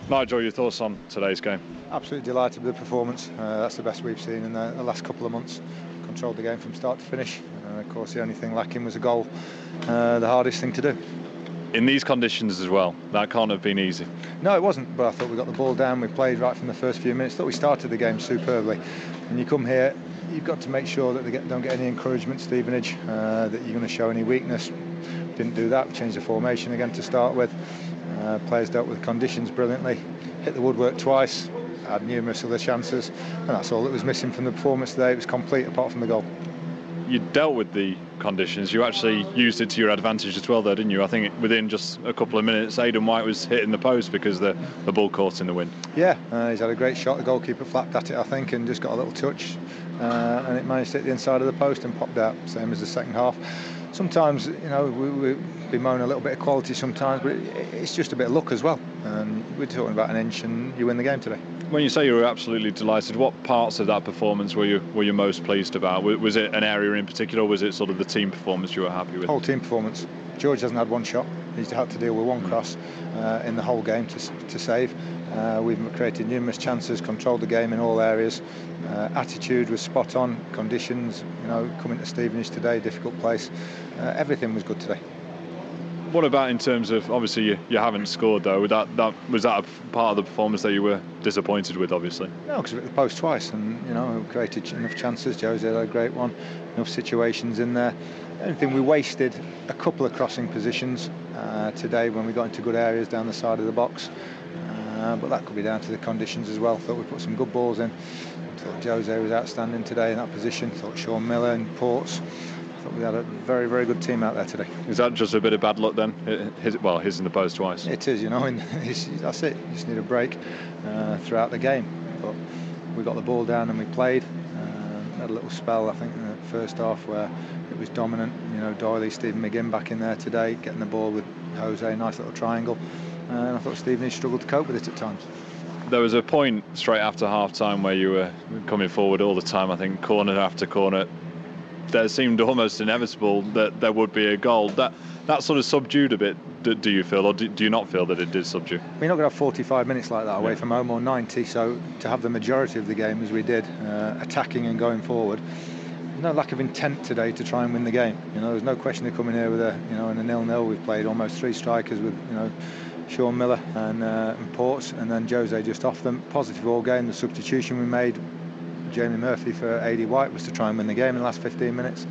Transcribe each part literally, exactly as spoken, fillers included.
Nigel, your thoughts on today's game? Absolutely delighted with the performance. Uh, that's the best we've seen in the, the last couple of months. Controlled the game from start to finish. Uh, of course, the only thing lacking was a goal. Uh, the hardest thing to do. In these conditions as well, that can't have been easy. No, it wasn't, but I thought we got the ball down. We played right from the first few minutes. Thought we started the game superbly. When you come here, you've got to make sure that they get, don't get any encouragement, Stevenage, uh, that you're going to show any weakness. Didn't do that. We changed the formation again to start with. Uh, players dealt with conditions brilliantly. Hit the woodwork twice. Had numerous other chances, and that's all that was missing from the performance today. It was complete apart from the goal. You dealt with the conditions. You actually used it to your advantage as well, though, didn't you? I think within just a couple of minutes, Aidan White was hitting the post because the, the ball caught in the wind. Yeah, uh, he's had a great shot. The goalkeeper flapped at it, I think, and just got a little touch, uh, and it managed to hit the inside of the post and popped out, same as the second half. Sometimes, you know, we, we bemoan a little bit of quality sometimes, but it, it's just a bit of luck as well. And we're talking about an inch, and you win the game today. When you say you were absolutely delighted, what parts of that performance were you were you most pleased about? Was it an area in particular, or was it sort of the team performance you were happy with? Whole team performance. George hasn't had one shot. He's had to deal with one cross uh, in the whole game to, to save. Uh, we've created numerous chances, controlled the game in all areas. Uh, attitude was spot on. Conditions, you know, coming to Stevenage today, difficult place. Uh, everything was good today. What about in terms of, obviously you, you haven't scored though, was that, that, was that a part of the performance that you were disappointed with, obviously? No, because we hit the post twice and, you know, we created enough chances. Jose had a great one, enough situations in there. Anything, we wasted a couple of crossing positions uh, today when we got into good areas down the side of the box. Uh, but that could be down to the conditions as well. Thought we put some good balls in. Thought Jose was outstanding today in that position. Thought Sean Miller and Ports. Thought we had a very, very good team out there today. Is that just a bit of bad luck then? His, well, his in the post twice. It is, you know, and that's it. You just need a break uh, throughout the game. But we got the ball down and we played. Uh, had a little spell, I think, in the first half where it was dominant. You know, Doyley, Stephen McGinn back in there today, getting the ball with Jose, nice little triangle. Uh, and I thought Stevenage struggled to cope with it at times. There was a point straight after half-time where you were coming forward all the time, I think, corner after corner. There seemed almost inevitable that there would be a goal. That that sort of subdued a bit, do, do you feel, or do, do you not feel that it did subdue? We're not going to have forty-five minutes like that away yeah. from home, or ninety, so to have the majority of the game as we did, uh, attacking and going forward, no lack of intent today to try and win the game. You know, there's no question of coming here with a, you know, in a nil-nil. We've played almost three strikers with, you know, Sean Miller and, uh, and Ports, and then Jose just off them. Positive all game. The substitution we made, Jamie Murphy for A D White, was to try and win the game in the last fifteen minutes.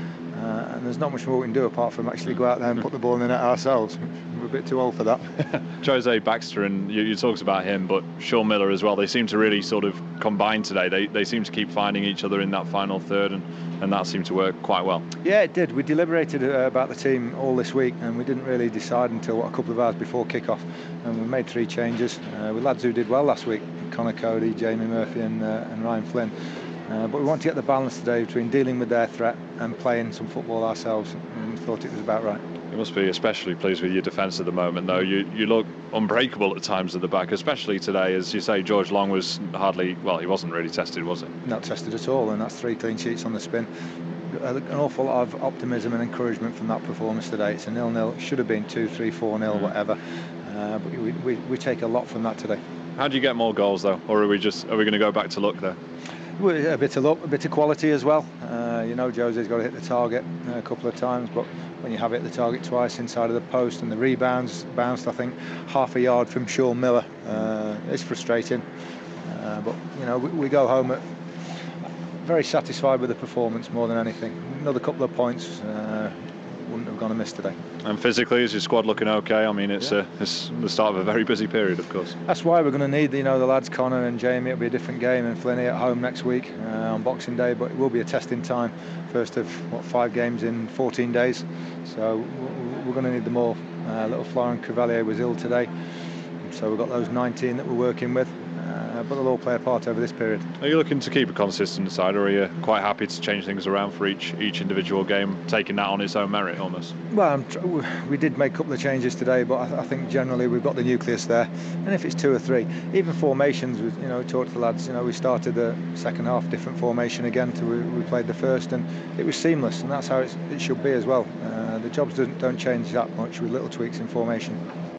Uh, and there's not much more we can do apart from actually go out there and put the ball in the net ourselves. We're a bit too old for that. Jose Baxter, and you, you talked about him, but Sean Miller as well. They seem to really sort of combine today. They they seem to keep finding each other in that final third, and, and that seemed to work quite well. Yeah, it did. We deliberated uh, about the team all this week, and we didn't really decide until what, a couple of hours before kick-off. And we made three changes uh, with lads who did well last week: Connor Cody, Jamie Murphy, and, uh, and Ryan Flynn. Uh, but we want to get the balance today between dealing with their threat and playing some football ourselves, and thought it was about right. You must be especially pleased with your defence at the moment, though. You you look unbreakable at times at the back, especially today. As you say, George Long was hardly, well, he wasn't really tested, was he? Not tested at all, and that's three clean sheets on the spin. An awful lot of optimism and encouragement from that performance today. It's a nil-nil. It should have been two, three, four nil, mm. whatever. Uh, but we, we, we take a lot from that today. How do you get more goals, though? Or are we just are we going to go back to luck there? A bit of luck, a bit of quality as well. Uh, you know, Jose's got to hit the target uh, a couple of times, but when you have hit the target twice inside of the post, and the rebounds bounced, I think, half a yard from Sean Miller, uh, it's frustrating. Uh, but you know, we, we go home at very satisfied with the performance more than anything. Another couple of points uh, wouldn't have gone amiss today. And physically, is your squad looking okay? I mean, it's, yeah. uh, it's the start of a very busy period, of course. That's why we're going to need, you know, the lads Connor and Jamie. It'll be a different game, and Flinny at home next week uh, on Boxing Day, but it will be a testing time. First of what, five games in fourteen days, so we're going to need them all. Uh, little Florent Cavalier was ill today, so we've got those nineteen that we're working with. Uh, but they'll all play a part over this period. Are you looking to keep a consistent side, or are you quite happy to change things around for each each individual game, taking that on its own merit almost? Well, we did make a couple of changes today, but I think generally we've got the nucleus there. And if it's two or three, even formations, you know, we talked to the lads, you know, we started the second half different formation again to we, we played the first, and it was seamless, and that's how it's, it should be as well. Uh, the jobs don't, don't change that much with little tweaks in formation.